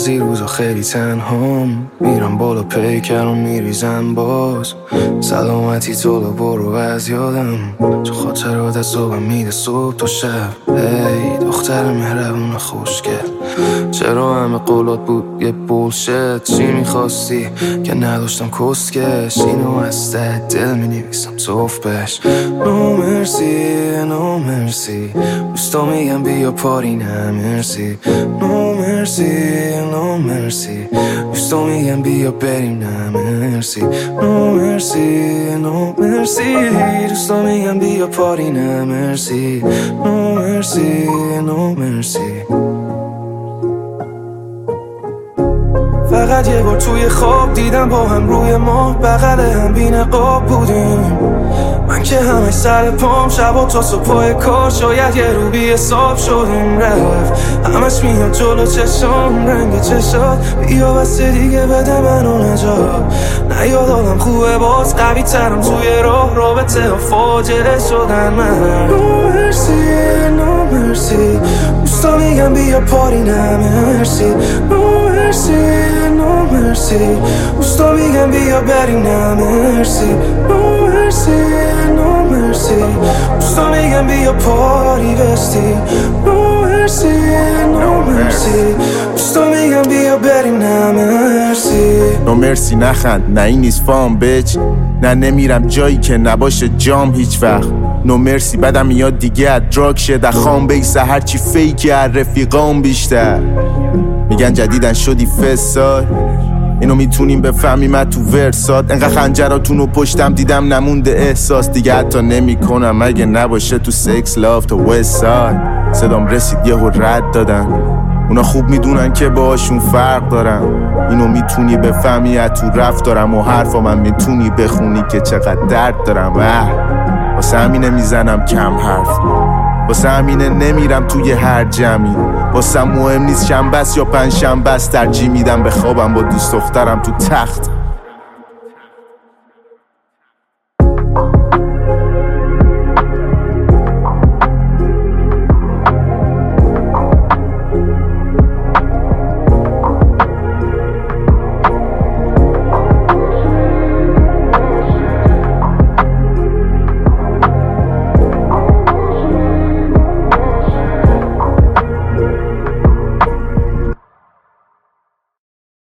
بعضی روزا خیلی تنهام، میرم بالا پیکرم میریزم باز. سلامتی تو برو از یادم، چه خاطرات از صبحم میده صبح تا شب. ای دختر مهربون خوشگل، چرا همه قولات بود یه بولشت؟ چی میخواستی که نداشتم کسکش؟ اینو از ته دل مینویسم توف بش. نو مرسی نو مرسی، دوستا میگم بیا پاری نه مرسی. نو مرسی نو مرسی، دوستا میگم بیا بریم نه مرسی. نو مرسی نو مرسی، دوستا میگم بیا پاری نه مرسی. نو مرسی نو مرسی. فقط یه بار توی خواب دیدم با هم روی ما بغل هم بی نقاب بودیم. من که همه سر پام شب و تا صبح کار، شاید یه رو بی حساب شدیم. رفت همش میاد جلو چشام، رنگ چشات بیا بس دیگه بده منو نجات. نه یاد آدم خوبه باز قوی ترم توی راه، رابطه ها فاجعه شدن. من نو مرسی نو مرسی، دوستا میگم بیا پاری نه مرسی. نو مرسی نو مرسی، دوستا میگم بیا بریم نه مرسی. نو مرسی نو مرسی، دوستا میگم بیا پاری بستی. نو مرسی نو مرسی، دوستا میگم بیا بریم نه مرسی. نو مرسی نخند، نه این نیست فام بچ، نه نمیرم جایی که نباشه جام هیچ وقت. نو مرسی بدم میاد دیگه از دراگ شه، خام بیسه هرچی فیکه از رفیقام بیشتر. میگن جدیدن شدی فساد، اینو میتونیم بفهمیم من تو ورسات. انقدر خنجراتونو پشتم دیدم نمونده احساس، دیگه حتی نمی کنم اگه نباشه تو سکس لاف تا وست ساید. صدام رسید یهو رد دادن، اونا خوب میدونن که باهاشون فرق دارم. اینو میتونی بفهمی از تو رفتارم و حرفا من میتونی بخونی که چقدر درد دارم. واسه همینه میزنم کم حرف، واسه همینه نمیرم توی هر جمعی. واسه مهم نیست شنبه یا پنج شنبه است، ترجیح میدم به خوابم با دوست دخترم تو تخت.